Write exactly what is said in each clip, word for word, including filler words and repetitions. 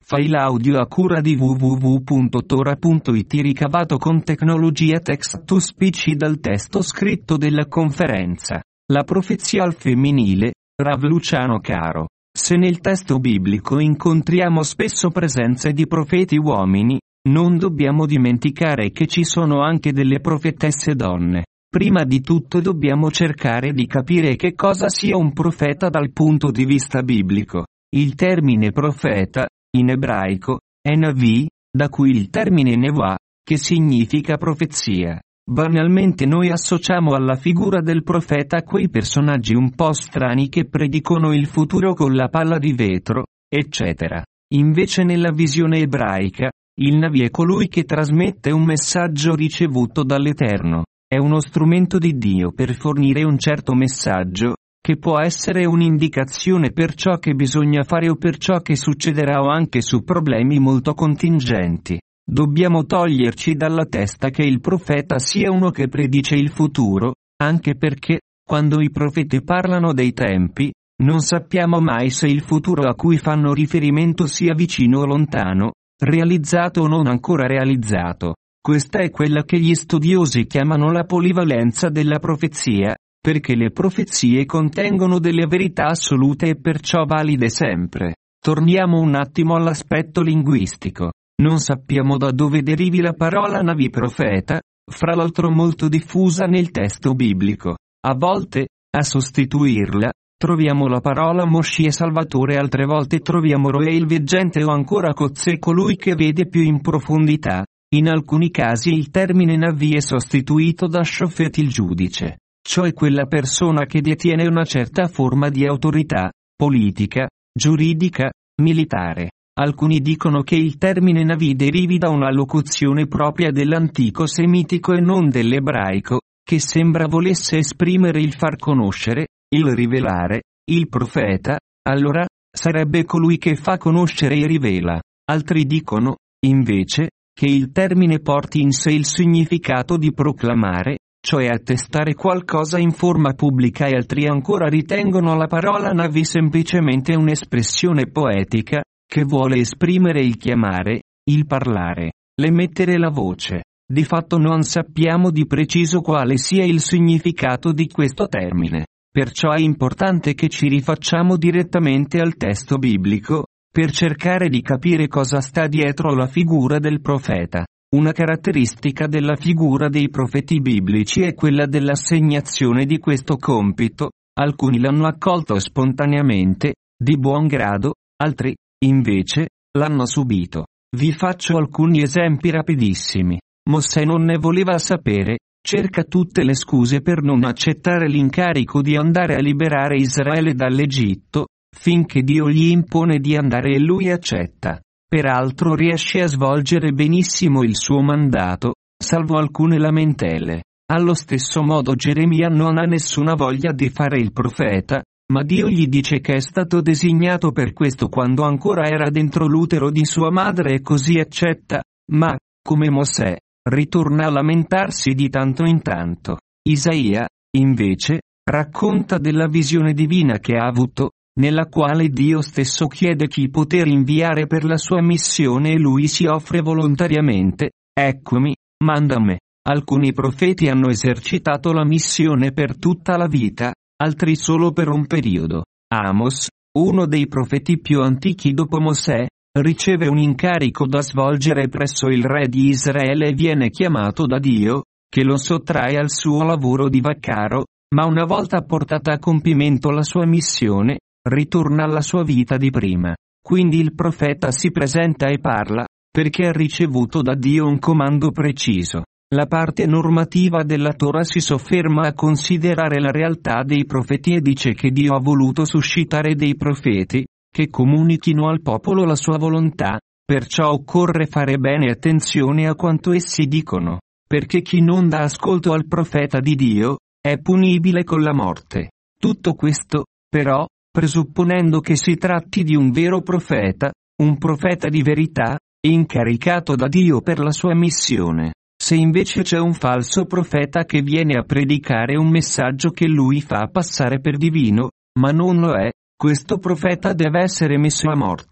File audio a cura di w w w punto tora punto it ricavato con tecnologia text to speech dal testo scritto della conferenza. La profezia al femminile, Rav Luciano Caro. Se nel testo biblico incontriamo spesso presenze di profeti uomini, non dobbiamo dimenticare che ci sono anche delle profetesse donne. Prima di tutto dobbiamo cercare di capire che cosa sia un profeta dal punto di vista biblico. Il termine profeta, in ebraico, è Navi, da cui il termine Nevoah, che significa profezia. Banalmente noi associamo alla figura del profeta quei personaggi un po' strani che predicono il futuro con la palla di vetro, eccetera. Invece nella visione ebraica, il Navi è colui che trasmette un messaggio ricevuto dall'Eterno. È uno strumento di Dio per fornire un certo messaggio, che può essere un'indicazione per ciò che bisogna fare o per ciò che succederà o anche su problemi molto contingenti. Dobbiamo toglierci dalla testa che il profeta sia uno che predice il futuro, anche perché, quando i profeti parlano dei tempi, non sappiamo mai se il futuro a cui fanno riferimento sia vicino o lontano, realizzato o non ancora realizzato. Questa è quella che gli studiosi chiamano la polivalenza della profezia, perché le profezie contengono delle verità assolute e perciò valide sempre. Torniamo un attimo all'aspetto linguistico. Non sappiamo da dove derivi la parola Navi profeta, fra l'altro molto diffusa nel testo biblico. A volte, a sostituirla, troviamo la parola Moshiach Salvatore, altre volte troviamo Roe il veggente o ancora Cozze colui che vede più in profondità. In alcuni casi il termine Navi è sostituito da Shofet il giudice, cioè quella persona che detiene una certa forma di autorità, politica, giuridica, militare. Alcuni dicono che il termine Navi derivi da una locuzione propria dell'antico semitico e non dell'ebraico, che sembra volesse esprimere il far conoscere, il rivelare, il profeta, allora, sarebbe colui che fa conoscere e rivela. Altri dicono, invece, che il termine porti in sé il significato di proclamare, cioè attestare qualcosa in forma pubblica, e altri ancora ritengono la parola Navi semplicemente un'espressione poetica, che vuole esprimere il chiamare, il parlare, l'emettere la voce. Di fatto non sappiamo di preciso quale sia il significato di questo termine. Perciò è importante che ci rifacciamo direttamente al testo biblico, per cercare di capire cosa sta dietro la figura del profeta. Una caratteristica della figura dei profeti biblici è quella dell'assegnazione di questo compito. Alcuni l'hanno accolto spontaneamente, di buon grado, altri, invece, l'hanno subito. Vi faccio alcuni esempi rapidissimi. Mosè non ne voleva sapere, cerca tutte le scuse per non accettare l'incarico di andare a liberare Israele dall'Egitto, finché Dio gli impone di andare e lui accetta. Peraltro riesce a svolgere benissimo il suo mandato, salvo alcune lamentele. Allo stesso modo Geremia non ha nessuna voglia di fare il profeta, ma Dio gli dice che è stato designato per questo quando ancora era dentro l'utero di sua madre e così accetta, ma, come Mosè, ritorna a lamentarsi di tanto in tanto. Isaia, invece, racconta della visione divina che ha avuto, nella quale Dio stesso chiede chi poter inviare per la sua missione e lui si offre volontariamente, eccomi, manda me. Alcuni profeti hanno esercitato la missione per tutta la vita, altri solo per un periodo. Amos, uno dei profeti più antichi dopo Mosè, riceve un incarico da svolgere presso il re di Israele e viene chiamato da Dio, che lo sottrae al suo lavoro di vaccaro, ma una volta portata a compimento la sua missione, ritorna alla sua vita di prima. Quindi il profeta si presenta e parla, perché ha ricevuto da Dio un comando preciso. La parte normativa della Torah si sofferma a considerare la realtà dei profeti e dice che Dio ha voluto suscitare dei profeti, che comunichino al popolo la sua volontà, perciò occorre fare bene attenzione a quanto essi dicono, perché chi non dà ascolto al profeta di Dio, è punibile con la morte. Tutto questo, però, presupponendo che si tratti di un vero profeta, un profeta di verità, incaricato da Dio per la sua missione. Se invece c'è un falso profeta che viene a predicare un messaggio che lui fa passare per divino, ma non lo è, questo profeta deve essere messo a morte.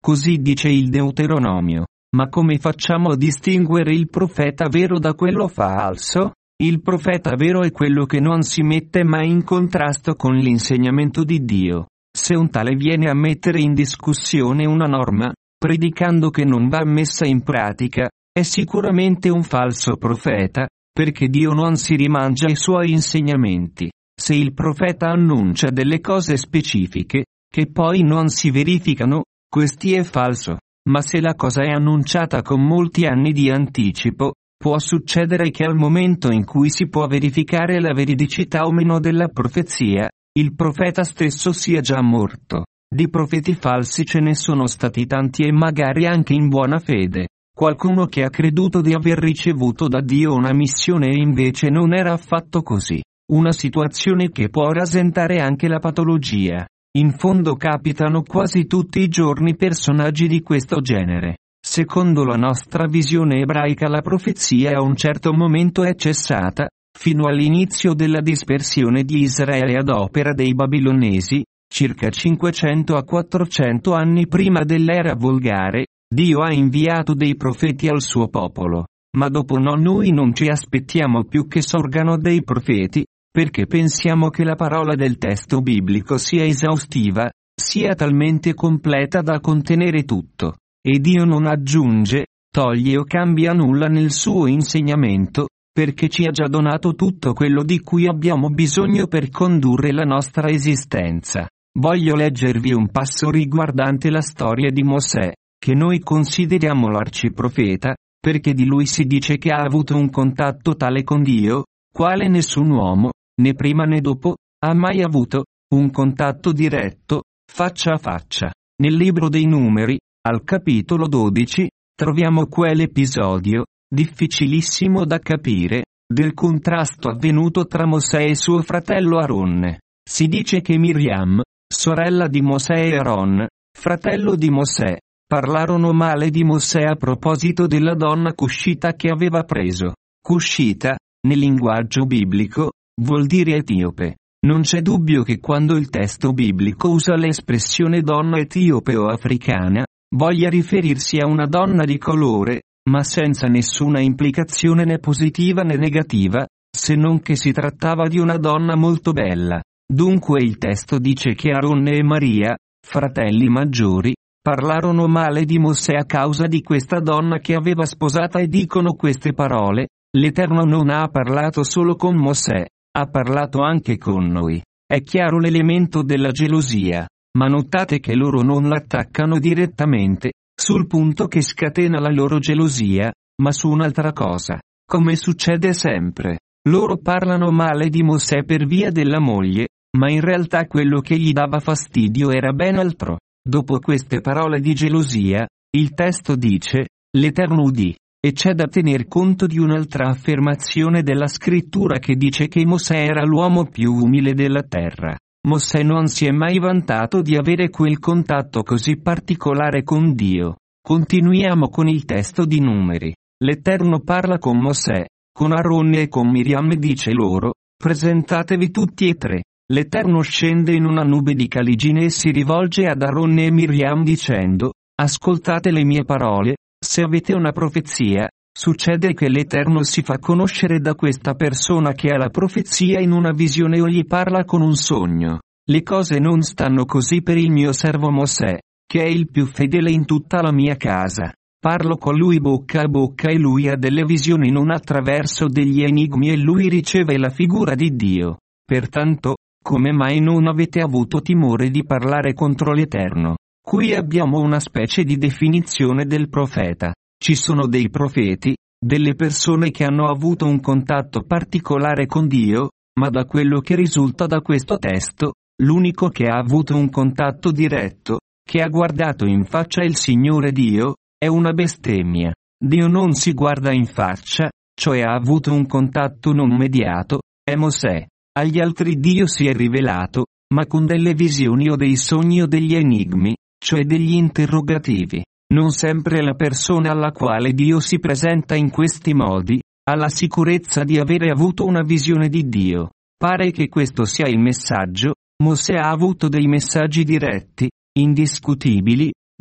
Così dice il Deuteronomio. Ma come facciamo a distinguere il profeta vero da quello falso? Il profeta vero è quello che non si mette mai in contrasto con l'insegnamento di Dio. Se un tale viene a mettere in discussione una norma, predicando che non va messa in pratica, è sicuramente un falso profeta, perché Dio non si rimangia i suoi insegnamenti. Se il profeta annuncia delle cose specifiche, che poi non si verificano, questi è falso. Ma se la cosa è annunciata con molti anni di anticipo, può succedere che al momento in cui si può verificare la veridicità o meno della profezia, il profeta stesso sia già morto. Di profeti falsi ce ne sono stati tanti e magari anche in buona fede. Qualcuno che ha creduto di aver ricevuto da Dio una missione e invece non era affatto così. Una situazione che può rasentare anche la patologia. In fondo capitano quasi tutti i giorni personaggi di questo genere. Secondo la nostra visione ebraica la profezia a un certo momento è cessata, fino all'inizio della dispersione di Israele ad opera dei babilonesi, circa cinquecento a quattrocento anni prima dell'era volgare. Dio ha inviato dei profeti al suo popolo, ma dopo no noi non ci aspettiamo più che sorgano dei profeti, perché pensiamo che la parola del testo biblico sia esaustiva, sia talmente completa da contenere tutto, e Dio non aggiunge, toglie o cambia nulla nel suo insegnamento, perché ci ha già donato tutto quello di cui abbiamo bisogno per condurre la nostra esistenza. Voglio leggervi un passo riguardante la storia di Mosè, che noi consideriamo l'arciprofeta, perché di lui si dice che ha avuto un contatto tale con Dio, quale nessun uomo, né prima né dopo, ha mai avuto, un contatto diretto, faccia a faccia. Nel libro dei Numeri, al capitolo dodici, troviamo quell'episodio, difficilissimo da capire, del contrasto avvenuto tra Mosè e suo fratello Aaron. Si dice che Miriam, sorella di Mosè e Aaron, fratello di Mosè, parlarono male di Mosè a proposito della donna cuscita che aveva preso. Cuscita, nel linguaggio biblico, vuol dire etiope. Non c'è dubbio che quando il testo biblico usa l'espressione donna etiope o africana, voglia riferirsi a una donna di colore, ma senza nessuna implicazione né positiva né negativa, se non che si trattava di una donna molto bella. Dunque il testo dice che Aaron e Maria, fratelli maggiori, parlarono male di Mosè a causa di questa donna che aveva sposata e dicono queste parole: l'Eterno non ha parlato solo con Mosè, ha parlato anche con noi. È chiaro l'elemento della gelosia, ma notate che loro non l'attaccano direttamente, sul punto che scatena la loro gelosia, ma su un'altra cosa. Come succede sempre, loro parlano male di Mosè per via della moglie, ma in realtà quello che gli dava fastidio era ben altro. Dopo queste parole di gelosia, il testo dice, l'Eterno udì, e c'è da tener conto di un'altra affermazione della scrittura che dice che Mosè era l'uomo più umile della terra. Mosè non si è mai vantato di avere quel contatto così particolare con Dio. Continuiamo con il testo di Numeri. L'Eterno parla con Mosè, con Aaron e con Miriam e dice loro, presentatevi tutti e tre. L'Eterno scende in una nube di caligine e si rivolge ad Aaron e Miriam dicendo, ascoltate le mie parole, se avete una profezia, succede che l'Eterno si fa conoscere da questa persona che ha la profezia in una visione o gli parla con un sogno. Le cose non stanno così per il mio servo Mosè, che è il più fedele in tutta la mia casa. Parlo con lui bocca a bocca e lui ha delle visioni non attraverso degli enigmi e lui riceve la figura di Dio. Pertanto, come mai non avete avuto timore di parlare contro l'Eterno? Qui abbiamo una specie di definizione del profeta. Ci sono dei profeti, delle persone che hanno avuto un contatto particolare con Dio, ma da quello che risulta da questo testo, l'unico che ha avuto un contatto diretto, che ha guardato in faccia il Signore Dio, è una bestemmia. Dio non si guarda in faccia, cioè ha avuto un contatto non mediato, è Mosè. Agli altri Dio si è rivelato, ma con delle visioni o dei sogni o degli enigmi, cioè degli interrogativi. Non sempre la persona alla quale Dio si presenta in questi modi, ha la sicurezza di avere avuto una visione di Dio. Pare che questo sia il messaggio. Mosè ha avuto dei messaggi diretti, indiscutibili,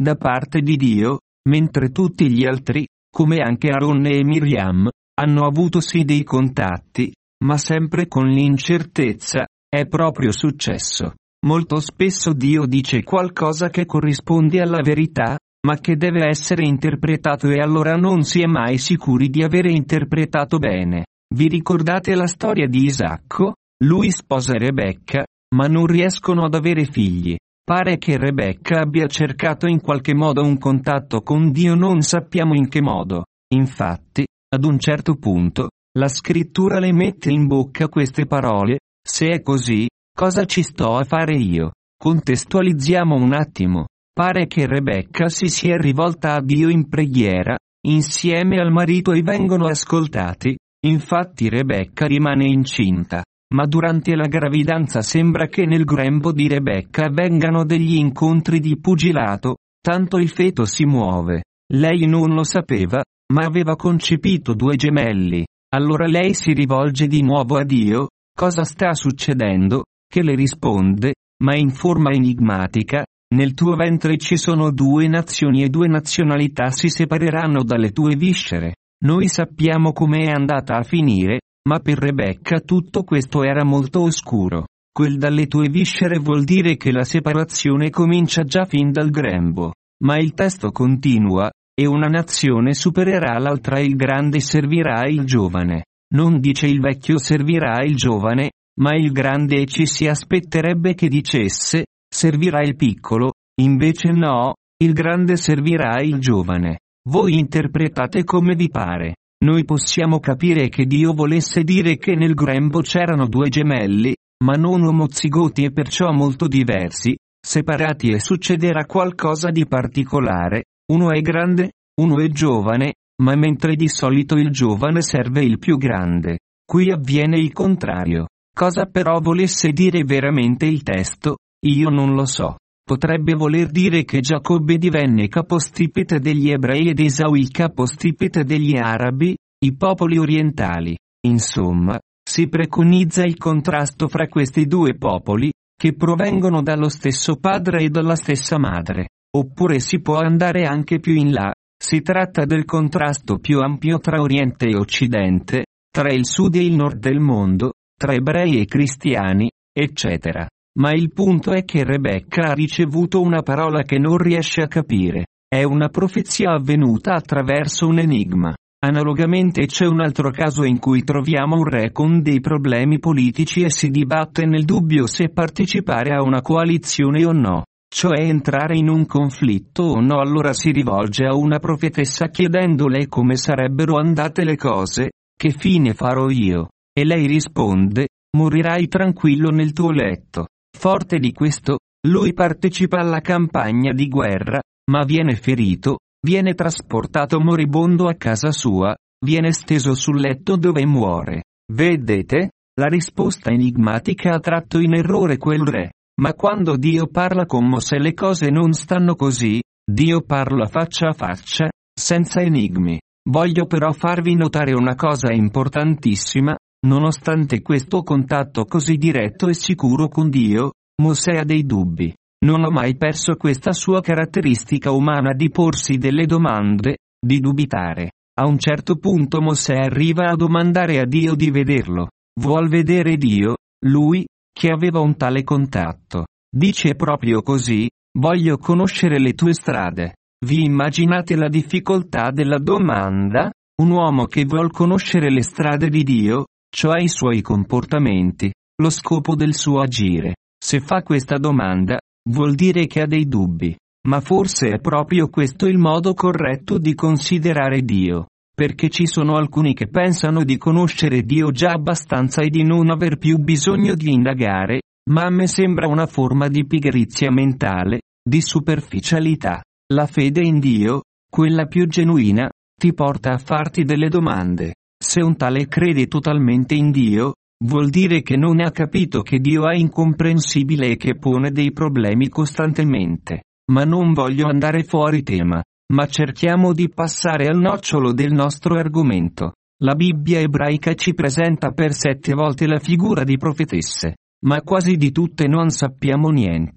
da parte di Dio, mentre tutti gli altri, come anche Aaronne e Miriam, hanno avuto sì dei contatti, ma sempre con l'incertezza, è proprio successo. Molto spesso Dio dice qualcosa che corrisponde alla verità, ma che deve essere interpretato e allora non si è mai sicuri di avere interpretato bene. Vi ricordate la storia di Isacco? Lui sposa Rebecca, ma non riescono ad avere figli. Pare che Rebecca abbia cercato in qualche modo un contatto con Dio, non sappiamo in che modo. Infatti, ad un certo punto, la scrittura le mette in bocca queste parole: se è così, cosa ci sto a fare io? Contestualizziamo un attimo. Pare che Rebecca si sia rivolta a Dio in preghiera, insieme al marito, e vengono ascoltati. Infatti Rebecca rimane incinta. Ma durante la gravidanza sembra che nel grembo di Rebecca avvengano degli incontri di pugilato, tanto il feto si muove. Lei non lo sapeva, ma aveva concepito due gemelli. Allora lei si rivolge di nuovo a Dio: cosa sta succedendo? Che le risponde, ma in forma enigmatica: nel tuo ventre ci sono due nazioni e due nazionalità si separeranno dalle tue viscere. Noi sappiamo come è andata a finire, ma per Rebecca tutto questo era molto oscuro. Quel dalle tue viscere vuol dire che la separazione comincia già fin dal grembo. Ma il testo continua: e una nazione supererà l'altra, il grande servirà il giovane. Non dice il vecchio servirà il giovane, ma il grande, e ci si aspetterebbe che dicesse servirà il piccolo, invece no, il grande servirà il giovane. Voi interpretate come vi pare. Noi possiamo capire che Dio volesse dire che nel grembo c'erano due gemelli, ma non omozigoti e perciò molto diversi, separati, e succederà qualcosa di particolare: uno è grande, uno è giovane, ma mentre di solito il giovane serve il più grande, qui avviene il contrario. Cosa però volesse dire veramente il testo? Io non lo so. Potrebbe voler dire che Giacobbe divenne capostipite degli ebrei ed Esau il capostipite degli arabi, i popoli orientali. Insomma, si preconizza il contrasto fra questi due popoli, che provengono dallo stesso padre e dalla stessa madre. Oppure si può andare anche più in là: si tratta del contrasto più ampio tra Oriente e Occidente, tra il sud e il nord del mondo, tra ebrei e cristiani, eccetera. Ma il punto è che Rebecca ha ricevuto una parola che non riesce a capire. È una profezia avvenuta attraverso un enigma. Analogamente c'è un altro caso in cui troviamo un re con dei problemi politici e si dibatte nel dubbio se partecipare a una coalizione o no, cioè entrare in un conflitto o no. Allora si rivolge a una profetessa chiedendole come sarebbero andate le cose, che fine farò io. E lei risponde: morirai tranquillo nel tuo letto. Forte di questo, lui partecipa alla campagna di guerra, ma viene ferito, viene trasportato moribondo a casa sua, viene steso sul letto dove muore. Vedete? La risposta enigmatica ha tratto in errore quel re. Ma quando Dio parla con Mosè le cose non stanno così. Dio parla faccia a faccia, senza enigmi. Voglio però farvi notare una cosa importantissima: nonostante questo contatto così diretto e sicuro con Dio, Mosè ha dei dubbi. Non ha mai perso questa sua caratteristica umana di porsi delle domande, di dubitare. A un certo punto Mosè arriva a domandare a Dio di vederlo. Vuol vedere Dio, lui, che aveva un tale contatto. Dice proprio così: voglio conoscere le tue strade. Vi immaginate la difficoltà della domanda? Un uomo che vuol conoscere le strade di Dio, cioè i suoi comportamenti, lo scopo del suo agire. Se fa questa domanda, vuol dire che ha dei dubbi. Ma forse è proprio questo il modo corretto di considerare Dio, perché ci sono alcuni che pensano di conoscere Dio già abbastanza e di non aver più bisogno di indagare, ma a me sembra una forma di pigrizia mentale, di superficialità. La fede in Dio, quella più genuina, ti porta a farti delle domande. Se un tale crede totalmente in Dio, vuol dire che non ha capito che Dio è incomprensibile e che pone dei problemi costantemente. Ma non voglio andare fuori tema, ma cerchiamo di passare al nocciolo del nostro argomento. La Bibbia ebraica ci presenta per sette volte la figura di profetesse, ma quasi di tutte non sappiamo niente.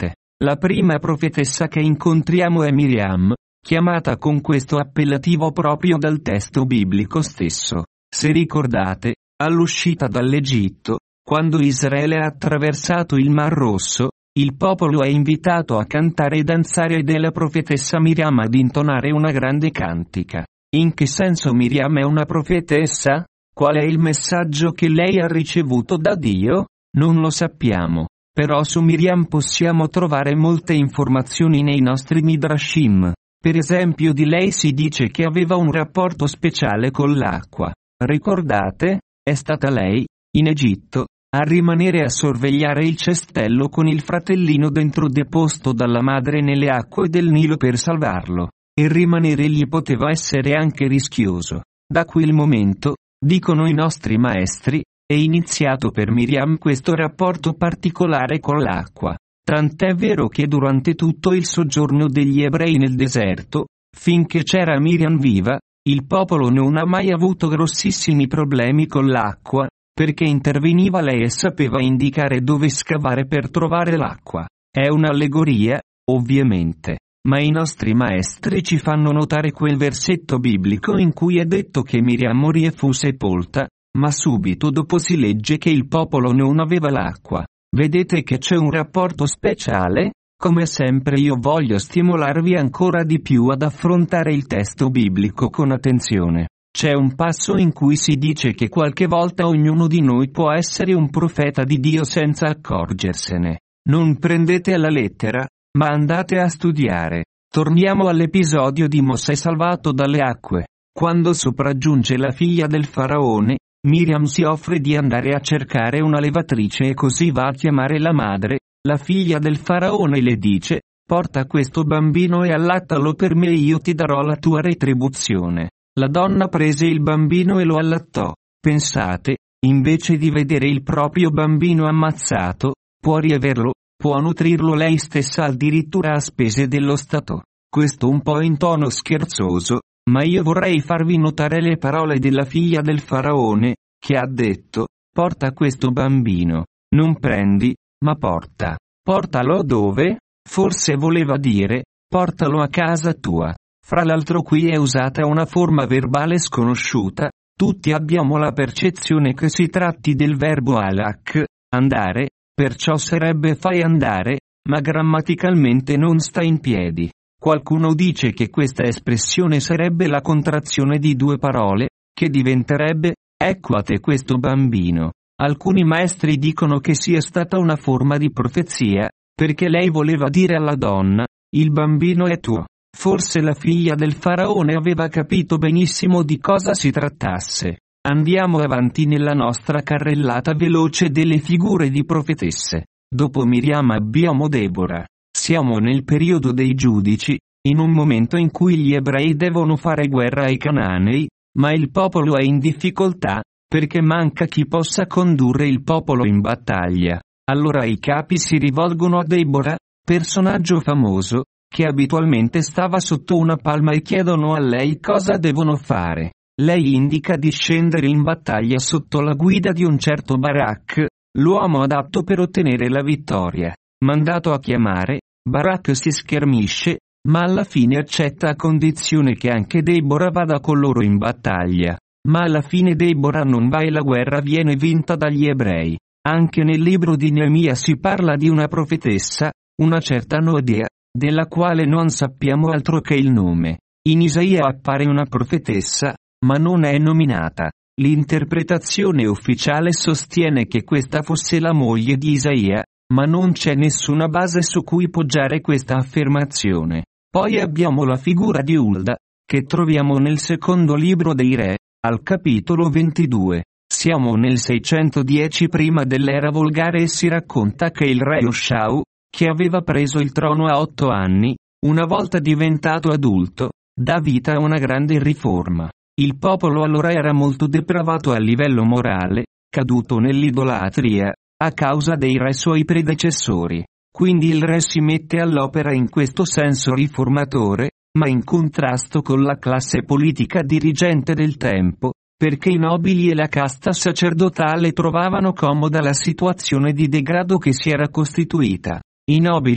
La prima profetessa che incontriamo è Miriam, chiamata con questo appellativo proprio dal testo biblico stesso. Se ricordate, all'uscita dall'Egitto, quando Israele ha attraversato il Mar Rosso, il popolo è invitato a cantare e danzare ed è la profetessa Miriam ad intonare una grande cantica. In che senso Miriam è una profetessa? Qual è il messaggio che lei ha ricevuto da Dio? Non lo sappiamo. Però su Miriam possiamo trovare molte informazioni nei nostri Midrashim. Per esempio di lei si dice che aveva un rapporto speciale con l'acqua. Ricordate? È stata lei, in Egitto, a rimanere a sorvegliare il cestello con il fratellino dentro deposto dalla madre nelle acque del Nilo per salvarlo. E rimanere gli poteva essere anche rischioso. Da quel momento, dicono i nostri maestri, è iniziato per Miriam questo rapporto particolare con l'acqua. Tant'è vero che durante tutto il soggiorno degli ebrei nel deserto, finché c'era Miriam viva, il popolo non ha mai avuto grossissimi problemi con l'acqua, perché interveniva lei e sapeva indicare dove scavare per trovare l'acqua. È un'allegoria, ovviamente, ma i nostri maestri ci fanno notare quel versetto biblico in cui è detto che Miriam morì e fu sepolta, ma subito dopo si legge che il popolo non aveva l'acqua. Vedete che c'è un rapporto speciale? Come sempre io voglio stimolarvi ancora di più ad affrontare il testo biblico con attenzione. C'è un passo in cui si dice che qualche volta ognuno di noi può essere un profeta di Dio senza accorgersene. Non prendete alla lettera, ma andate a studiare. Torniamo all'episodio di Mosè salvato dalle acque. Quando sopraggiunge la figlia del faraone, Miriam si offre di andare a cercare una levatrice e così va a chiamare la madre. La figlia del faraone le dice: porta questo bambino e allattalo per me e io ti darò la tua retribuzione. La donna prese il bambino e lo allattò. Pensate, invece di vedere il proprio bambino ammazzato, può riaverlo, può nutrirlo lei stessa addirittura a spese dello Stato. Questo un po' in tono scherzoso, ma io vorrei farvi notare le parole della figlia del faraone, che ha detto: porta questo bambino, non prendi, ma porta. Portalo dove? Forse voleva dire, portalo a casa tua. Fra l'altro qui è usata una forma verbale sconosciuta, tutti abbiamo la percezione che si tratti del verbo halak, andare, perciò sarebbe fai andare, ma grammaticalmente non sta in piedi. Qualcuno dice che questa espressione sarebbe la contrazione di due parole, che diventerebbe, ecco a te questo bambino. Alcuni maestri dicono che sia stata una forma di profezia, perché lei voleva dire alla donna, il bambino è tuo. Forse la figlia del faraone aveva capito benissimo di cosa si trattasse. Andiamo avanti nella nostra carrellata veloce delle figure di profetesse. Dopo Miriam abbiamo Debora. Siamo nel periodo dei giudici, in un momento in cui gli ebrei devono fare guerra ai Cananei, ma il popolo è in difficoltà, perché manca chi possa condurre il popolo in battaglia. Allora i capi si rivolgono a Debora, personaggio famoso, che abitualmente stava sotto una palma e chiedono a lei cosa devono fare. Lei indica di scendere in battaglia sotto la guida di un certo Barak, l'uomo adatto per ottenere la vittoria. Mandato a chiamare, Barak si schermisce, ma alla fine accetta a condizione che anche Debora vada con loro in battaglia. Ma alla fine Debora non va e la guerra viene vinta dagli ebrei. Anche nel libro di Neemia si parla di una profetessa, una certa Nodia, della quale non sappiamo altro che il nome. In Isaia appare una profetessa, ma non è nominata. L'interpretazione ufficiale sostiene che questa fosse la moglie di Isaia, ma non c'è nessuna base su cui poggiare questa affermazione. Poi abbiamo la figura di Ulda, che troviamo nel secondo libro dei Re, al capitolo ventidue. Siamo nel seicentodieci prima dell'era volgare e si racconta che il re Yoshau, che aveva preso il trono a otto anni, una volta diventato adulto, dà vita a una grande riforma. Il popolo allora era molto depravato a livello morale, caduto nell'idolatria, a causa dei re suoi predecessori. Quindi il re si mette all'opera in questo senso riformatore, ma in contrasto con la classe politica dirigente del tempo, perché i nobili e la casta sacerdotale trovavano comoda la situazione di degrado che si era costituita. I nobili,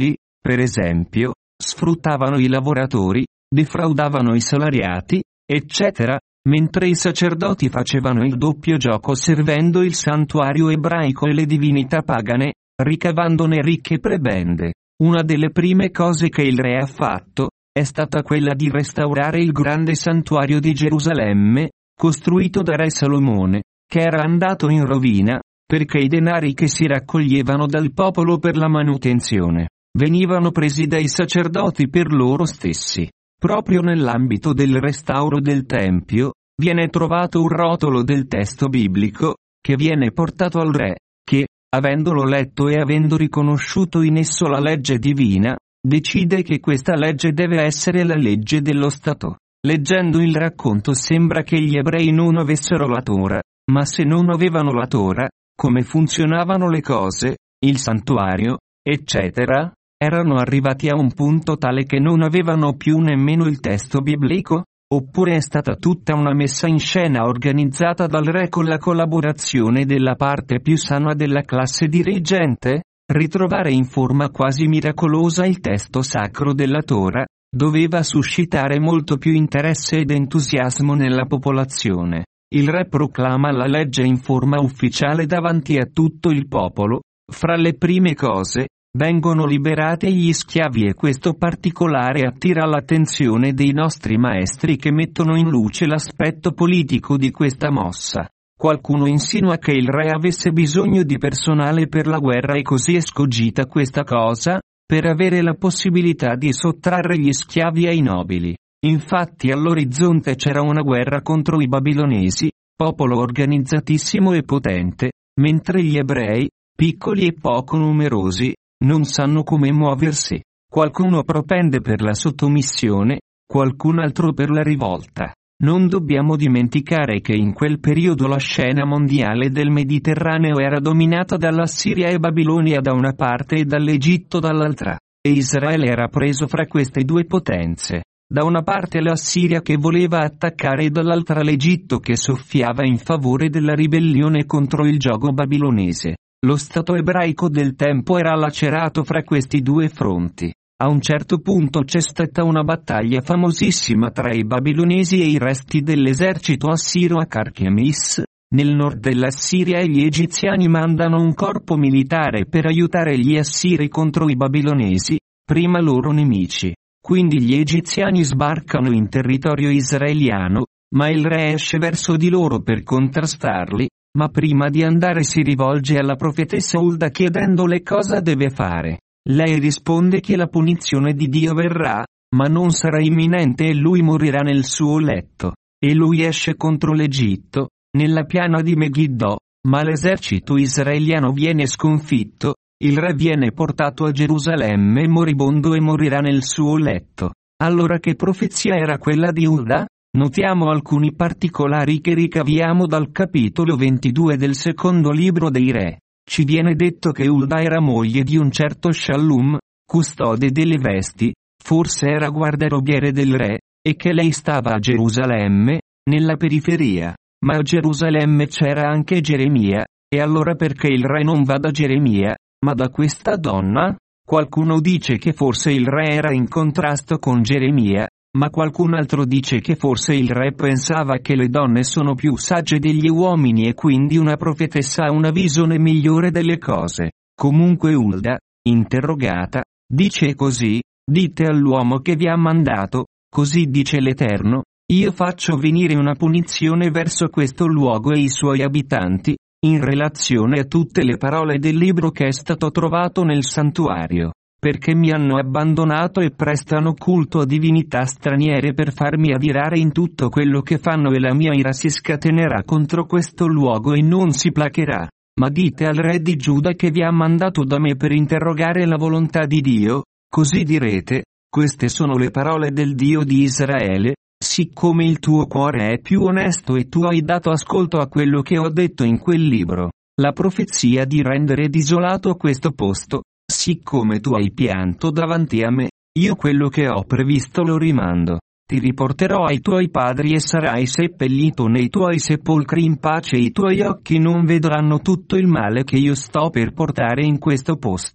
Per esempio, sfruttavano i lavoratori, defraudavano i salariati, eccetera, mentre i sacerdoti facevano il doppio gioco servendo il santuario ebraico e le divinità pagane, ricavandone ricche prebende. Una delle prime cose che il re ha fatto è stata quella di restaurare il grande santuario di Gerusalemme, costruito da re Salomone, che era andato in rovina, perché i denari che si raccoglievano dal popolo per la manutenzione venivano presi dai sacerdoti per loro stessi. Proprio nell'ambito del restauro del Tempio, viene trovato un rotolo del testo biblico, che viene portato al re, che, avendolo letto e avendo riconosciuto in esso la legge divina, decide che questa legge deve essere la legge dello Stato. Leggendo il racconto sembra che gli ebrei non avessero la Tora, ma se non avevano la Tora, come funzionavano le cose, il santuario, eccetera, erano arrivati a un punto tale che non avevano più nemmeno il testo biblico? Oppure è stata tutta una messa in scena organizzata dal re con la collaborazione della parte più sana della classe dirigente? Ritrovare in forma quasi miracolosa il testo sacro della Tora doveva suscitare molto più interesse ed entusiasmo nella popolazione. Il re proclama la legge in forma ufficiale davanti a tutto il popolo. Fra le prime cose, vengono liberati gli schiavi e questo particolare attira l'attenzione dei nostri maestri che mettono in luce l'aspetto politico di questa mossa. Qualcuno insinua che il re avesse bisogno di personale per la guerra e così escogita questa cosa, per avere la possibilità di sottrarre gli schiavi ai nobili. Infatti all'orizzonte c'era una guerra contro i babilonesi, popolo organizzatissimo e potente, mentre gli ebrei, piccoli e poco numerosi, non sanno come muoversi. Qualcuno propende per la sottomissione, qualcun altro per la rivolta. Non dobbiamo dimenticare che in quel periodo la scena mondiale del Mediterraneo era dominata dalla Siria e Babilonia da una parte e dall'Egitto dall'altra, e Israele era preso fra queste due potenze. Da una parte la Siria che voleva attaccare e dall'altra l'Egitto che soffiava in favore della ribellione contro il giogo babilonese. Lo Stato ebraico del tempo era lacerato fra questi due fronti. A un certo punto c'è stata una battaglia famosissima tra i babilonesi e i resti dell'esercito assiro a Carchemis, nel nord della Siria e gli egiziani mandano un corpo militare per aiutare gli assiri contro i babilonesi, prima loro nemici. Quindi gli egiziani sbarcano in territorio israeliano, ma il re esce verso di loro per contrastarli, ma prima di andare si rivolge alla profetessa Ulda chiedendole cosa deve fare. Lei risponde che la punizione di Dio verrà, ma non sarà imminente e lui morirà nel suo letto. E lui esce contro l'Egitto, nella piana di Megiddo, ma l'esercito israeliano viene sconfitto, il re viene portato a Gerusalemme moribondo e morirà nel suo letto. Allora che profezia era quella di Ulda? Notiamo alcuni particolari che ricaviamo dal capitolo ventidue del secondo libro dei Re. Ci viene detto che Ulda era moglie di un certo Shallum, custode delle vesti, forse era guardarobiere del re, e che lei stava a Gerusalemme, nella periferia. Ma a Gerusalemme c'era anche Geremia, e allora perché il re non va da Geremia, ma da questa donna? Qualcuno dice che forse il re era in contrasto con Geremia, ma qualcun altro dice che forse il re pensava che le donne sono più sagge degli uomini e quindi una profetessa ha una visione migliore delle cose. Comunque Ulda, interrogata, dice così: dite all'uomo che vi ha mandato, così dice l'Eterno, io faccio venire una punizione verso questo luogo e i suoi abitanti, in relazione a tutte le parole del libro che è stato trovato nel santuario. Perché mi hanno abbandonato e prestano culto a divinità straniere per farmi adirare in tutto quello che fanno e la mia ira si scatenerà contro questo luogo e non si placherà. Ma dite al re di Giuda che vi ha mandato da me per interrogare la volontà di Dio, così direte, queste sono le parole del Dio di Israele, siccome il tuo cuore è più onesto e tu hai dato ascolto a quello che ho detto in quel libro, la profezia di rendere desolato questo posto, siccome tu hai pianto davanti a me, io quello che ho previsto lo rimando. Ti riporterò ai tuoi padri e sarai seppellito nei tuoi sepolcri in pace e i tuoi occhi non vedranno tutto il male che io sto per portare in questo posto.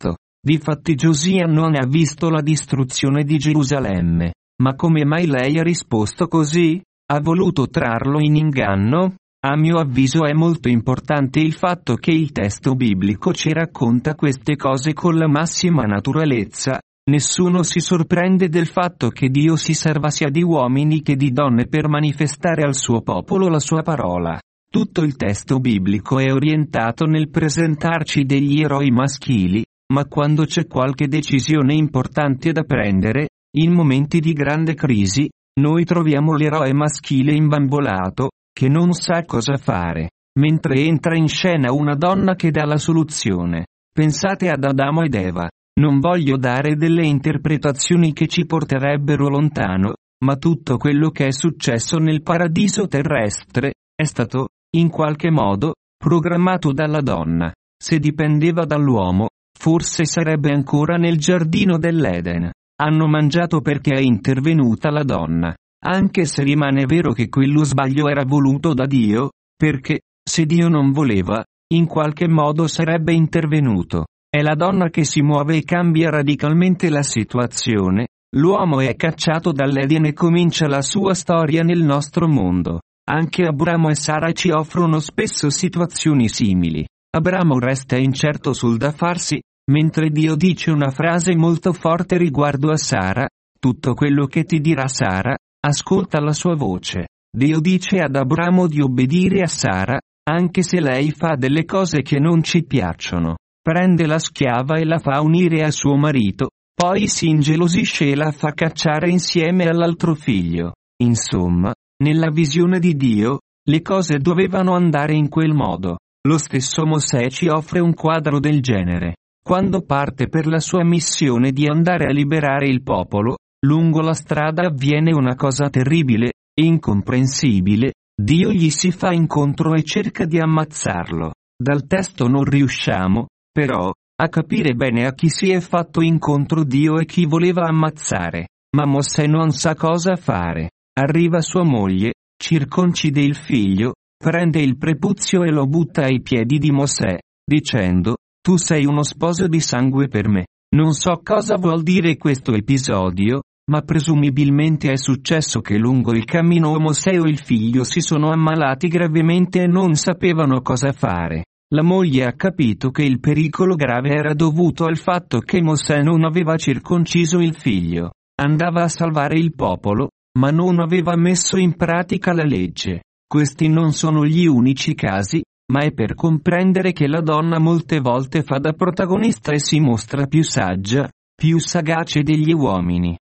Difatti Giosia non ha visto la distruzione di Gerusalemme. Ma come mai lei ha risposto così? Ha voluto trarlo in inganno? A mio avviso è molto importante il fatto che il testo biblico ci racconta queste cose con la massima naturalezza. Nessuno si sorprende del fatto che Dio si serva sia di uomini che di donne per manifestare al suo popolo la sua parola. Tutto il testo biblico è orientato nel presentarci degli eroi maschili, ma quando c'è qualche decisione importante da prendere, in momenti di grande crisi, noi troviamo l'eroe maschile imbambolato, che non sa cosa fare, mentre entra in scena una donna che dà la soluzione. Pensate ad Adamo ed Eva. Non voglio dare delle interpretazioni che ci porterebbero lontano, ma tutto quello che è successo nel paradiso terrestre, è stato, in qualche modo, programmato dalla donna. Se dipendeva dall'uomo, forse sarebbe ancora nel giardino dell'Eden. Hanno mangiato perché è intervenuta la donna. Anche se rimane vero che quello sbaglio era voluto da Dio, perché, se Dio non voleva, in qualche modo sarebbe intervenuto. È la donna che si muove e cambia radicalmente la situazione. L'uomo è cacciato dall'Eden e comincia la sua storia nel nostro mondo. Anche Abramo e Sara ci offrono spesso situazioni simili. Abramo resta incerto sul da farsi, mentre Dio dice una frase molto forte riguardo a Sara: tutto quello che ti dirà Sara, ascolta la sua voce. Dio dice ad Abramo di obbedire a Sara, anche se lei fa delle cose che non ci piacciono. Prende la schiava e la fa unire a suo marito, poi si ingelosisce e la fa cacciare insieme all'altro figlio. Insomma, nella visione di Dio, le cose dovevano andare in quel modo. Lo stesso Mosè ci offre un quadro del genere. Quando parte per la sua missione di andare a liberare il popolo, lungo la strada avviene una cosa terribile, incomprensibile. Dio gli si fa incontro e cerca di ammazzarlo. Dal testo non riusciamo, però, a capire bene a chi si è fatto incontro Dio e chi voleva ammazzare. Ma Mosè non sa cosa fare. Arriva sua moglie, circoncide il figlio, prende il prepuzio e lo butta ai piedi di Mosè, dicendo: tu sei uno sposo di sangue per me. Non so cosa vuol dire questo episodio, ma presumibilmente è successo che lungo il cammino Mosè o il figlio si sono ammalati gravemente e non sapevano cosa fare. La moglie ha capito che il pericolo grave era dovuto al fatto che Mosè non aveva circonciso il figlio. Andava a salvare il popolo, ma non aveva messo in pratica la legge. Questi non sono gli unici casi, ma è per comprendere che la donna molte volte fa da protagonista e si mostra più saggia, più sagace degli uomini.